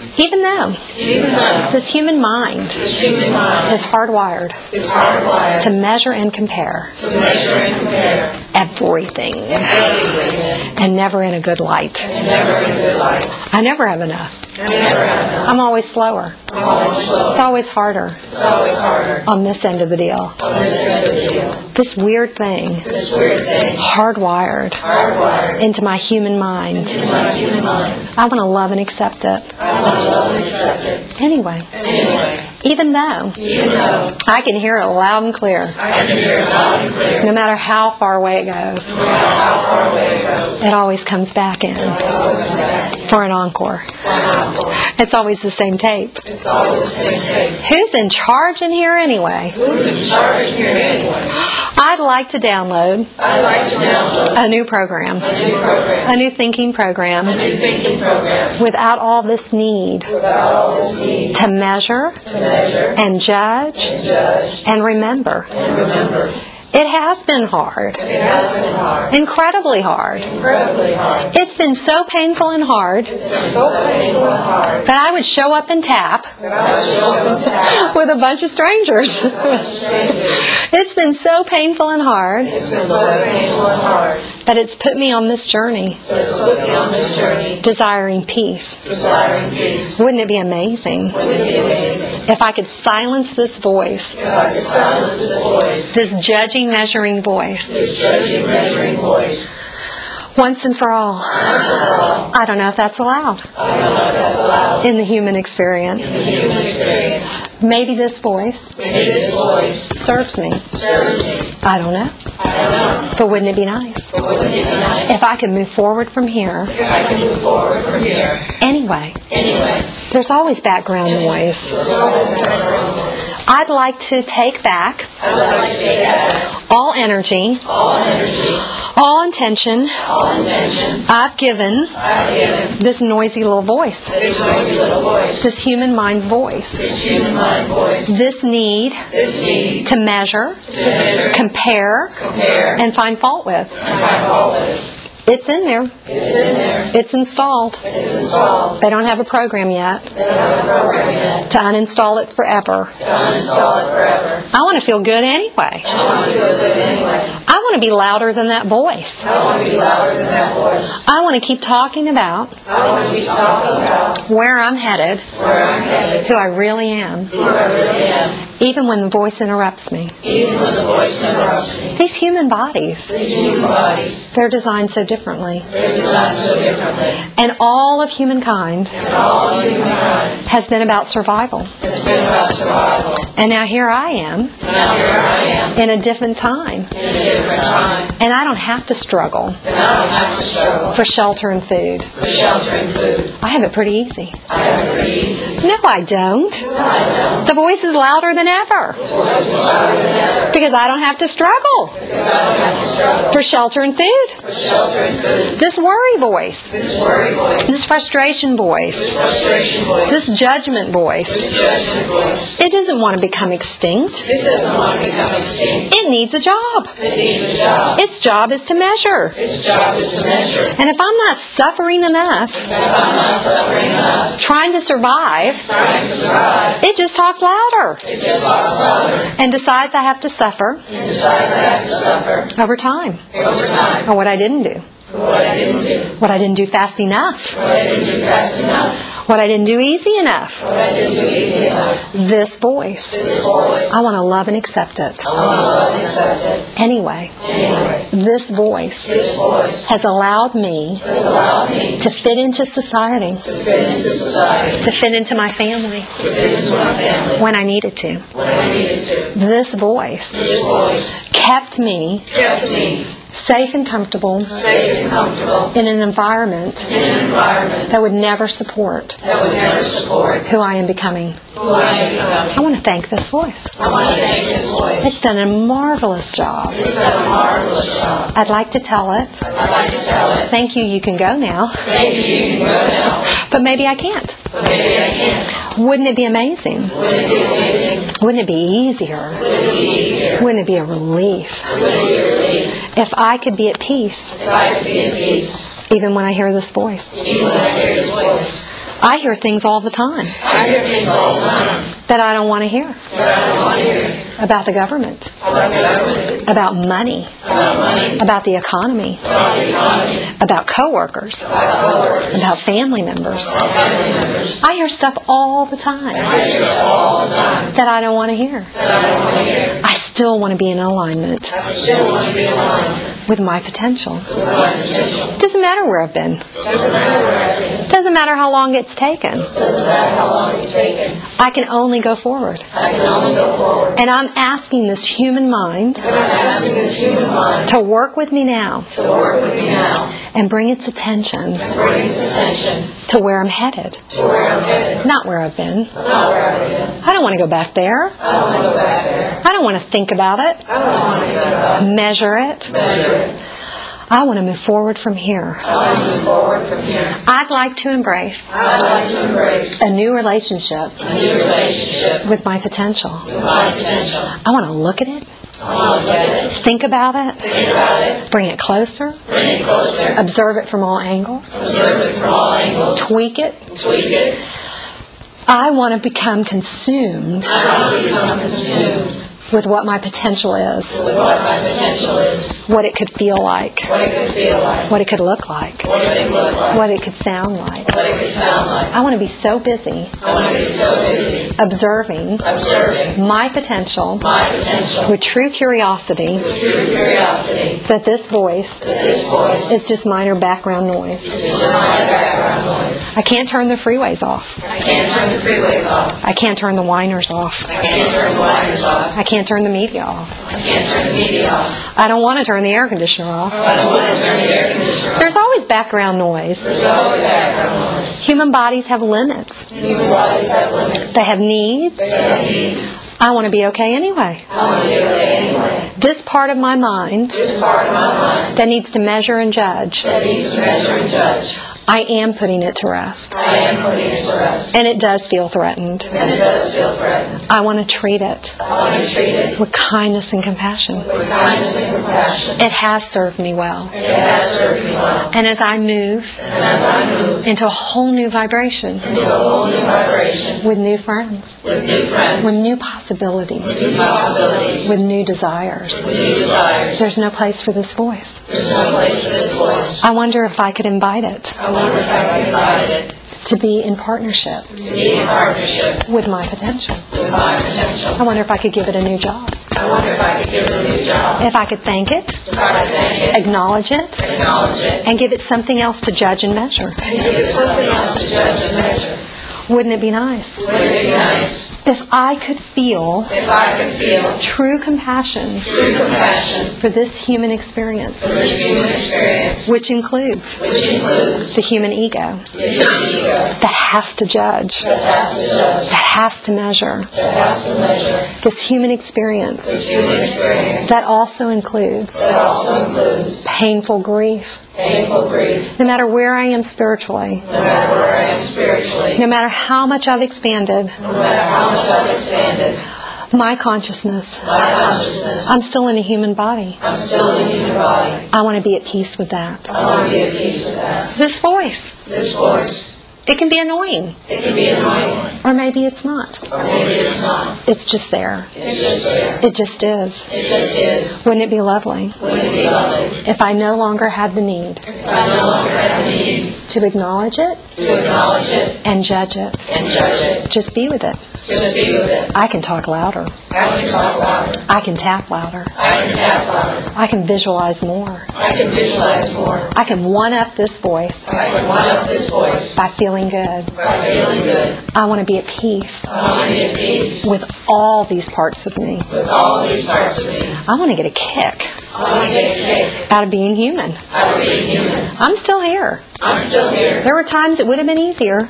Even though this human mind is hardwired to measure and compare everything, and never in a good light. I never have enough. I'm always slower. It's always harder on this end of the deal. This weird thing, hardwired into my human mind. I want to love and accept it. Anyway, even though I can hear it loud and clear, no matter how far away it goes, it always comes back in for an encore. It's always the same tape. Who's in charge in here anyway? I'd like to download a new program, a new thinking program, without all this need to measure and judge and remember. It has been hard. Incredibly hard. It's been so painful and hard that I would show up and tap with a bunch of strangers. It's been so painful and hard that it's put me on this journey, desiring peace. Wouldn't it be amazing if I could silence this voice, this judging, measuring voice, once and for all? I don't know if that's allowed in the human experience. Maybe this voice serves me. I don't know. But wouldn't it be nice if I could move forward from here? Anyway, there's always background noise. I'd like to take back all energy, all intention I've given this noisy little voice, this human mind voice, this need to measure, compare, and find fault with. It's in there. It's installed. They don't have a program yet to uninstall it forever. I want to feel good anyway. I want to be louder than that voice. I want to keep talking about where I'm headed, who I really am, even when the voice interrupts me. These human bodies, they're designed so differently. And all of humankind has been about survival. And now here I am in a different time. And I don't have to struggle for shelter and food. I have it pretty easy. No, I don't. The voice is louder than ever. Because I don't have to struggle for shelter and food. This worry voice, this frustration voice, this judgment voice, it doesn't want to become extinct. It needs a job. Its job is to measure. And if I'm not suffering enough, trying to survive, it just talks louder and decides I have to suffer over time. Or what I didn't do. What I didn't do fast enough. What I didn't do easy enough. This voice. I want to love and accept it. Anyway, this voice has allowed me to fit into society, to fit into my family when I needed to. This voice kept me safe and comfortable in an environment that would never support who I am becoming. I want to thank this voice. It's done a marvelous job. I'd like to tell it. Thank you, you can go now. But maybe I can't. Wouldn't it be amazing? Wouldn't it be easier? Wouldn't it be a relief? If I could be at peace, even when I hear this voice. I hear things all the time. That I don't want to hear. About the government. About money. About the economy. About coworkers. About family members. I hear stuff all the time. That I don't want to hear. I still want to be in alignment. With my potential. Doesn't matter where I've been. Doesn't matter how long it's taken. I can only go forward. And I'm asking this human mind to work with me now. And bring its attention to where I'm headed. Not where I've been. I don't want to go back there. I don't want to think about it. Measure it. I want to move forward from here. I'd like to embrace a new relationship with my potential. I want to look at it. Think about it. Bring it closer. Observe it from all angles. Tweak it. I want to become consumed with what my potential is. What it could feel like. What it could look like. What it could sound like. I want to be so busy observing my potential with true curiosity that this voice is just minor background noise. I can't turn the freeways off. I can't turn the whiners off. I can't turn the media off. I don't want to turn the air conditioner off. There's always background noise. Human bodies have limits. They have needs. I want to be okay anyway. This part of my mind that needs to measure and judge, I am putting it to rest. And it does feel threatened. I want to treat it with kindness and compassion. It has served me well. And as I move into a whole new vibration, with new friends, with new possibilities, with new desires, there's no place for this voice. I wonder if I could invite it to be in partnership with my potential. I wonder if I could give it a new job. If I could thank it, acknowledge it, and give it something else to judge and measure. Wouldn't it be nice? If I could feel true compassion for this human experience, which includes the human ego that has to judge, that has to measure, this human experience that also includes painful grief. No matter where I am spiritually, no matter how much I've expanded, my consciousness, I'm still in a human body. I want to be at peace with that. This voice. It can be annoying. Or maybe it's not. It's just there. It just is. Wouldn't it be lovely? If I no longer had the need to acknowledge it and judge it. Just be with it. I can talk louder. I can tap louder. I can visualize more. I can one-up this voice by feeling good. I want to be at peace with all these parts of me. I want to get a kick out of being human. I'm still here. There were times it would have been easier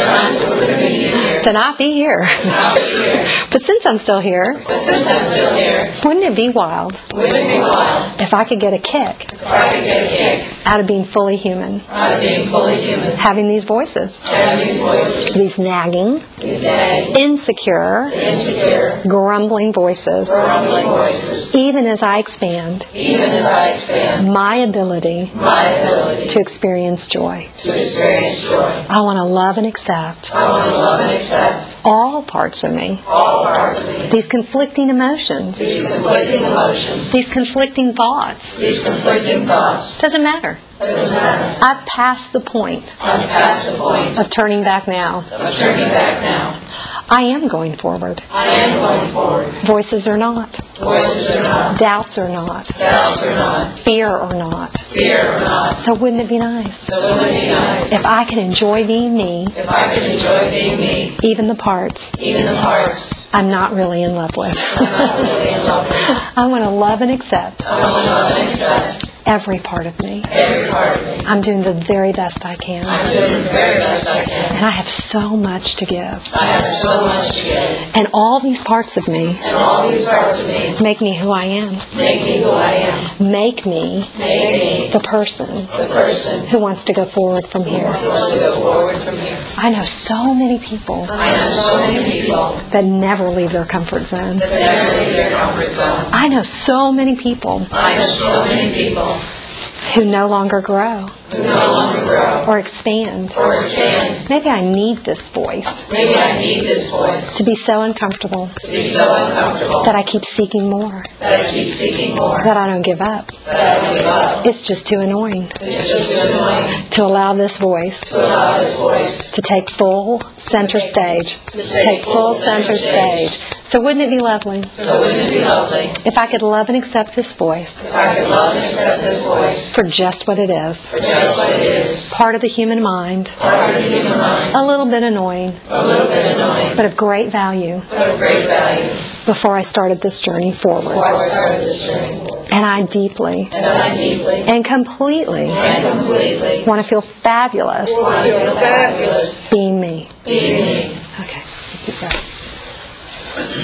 to not be here. But since I'm still here, wouldn't it be wild if I could get a kick out of being fully human? Having these voices. These nagging, insecure, grumbling voices. Even as I expand my ability to experience joy. joy. To experience joy. I want to love and accept. I want to love and accept all parts of me. all parts of me. These conflicting emotions. These conflicting emotions. These conflicting thoughts. These conflicting thoughts. Doesn't matter. Doesn't matter. I've passed the point I'm past the point of turning back now. of turning back now. I am going forward. I am going forward. Voices are not. Voices are not. Doubts are not. Doubts are not. Fear or not. Fear or not. So wouldn't it be nice So wouldn't it be nice if I could enjoy being me, if I could enjoy being me, even the parts even the parts I'm not really in love with? I'm not really in love with? I want to love and accept I want to love and accept every part of me. every part of me. I'm doing the very best I can. I'm doing the very best I can. And I have so much to give. I have so much to give. And all these parts of me And all these parts of me make me who I am. make me who I am. Make me Make me the person the person who wants to go forward from who here. wants to go forward from here. I know so many people I know so many people that never leave their comfort zone. that never leave their comfort zone. I know so many people I know so many people who no longer grow who no longer grow or expand. or expand. Maybe I need this voice Maybe I need this voice to be so uncomfortable to be so uncomfortable that I keep seeking more, that I keep seeking more, that I don't give up. that I don't give up. It's just too annoying It's just too annoying to allow this voice to allow this voice to take full center stage. to take Full center stage. So wouldn't it be lovely So wouldn't it be lovely if I could love and accept this voice if I could love and accept this voice for just what it is? for just what it is, Part of the human mind, part of the human mind, a little bit annoying, a little bit annoying, but of great value but of great value. before I started this journey Before forward. I started this journey, And I deeply and I deeply and completely and completely want to feel fabulous want to feel fabulous being me. being